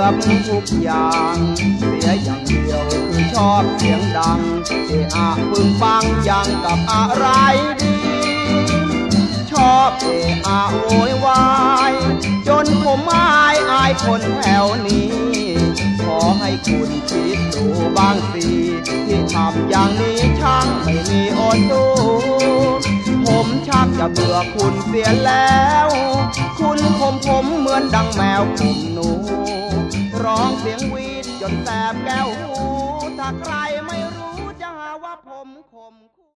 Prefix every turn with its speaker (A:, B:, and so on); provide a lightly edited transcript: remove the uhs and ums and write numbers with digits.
A: บทุกอย่างเสียอย่างเดียวคือชอบเสียงดังปึงปังยังกับอะไรดีชอบโวยวายจนผมอายคนแถวนี้ขอให้คุณคิดดูบ้างสิที่ทำอย่างนี้ช่างไม่มีอดดูผมชักจะเบื่อคุณเสียแล้วคุณผมเหมือนดังแมวข่มหนูร้องเสียงวีดจนแสบแก้วหูถ้าใครไม่รู้จะหาว่าผมข่ม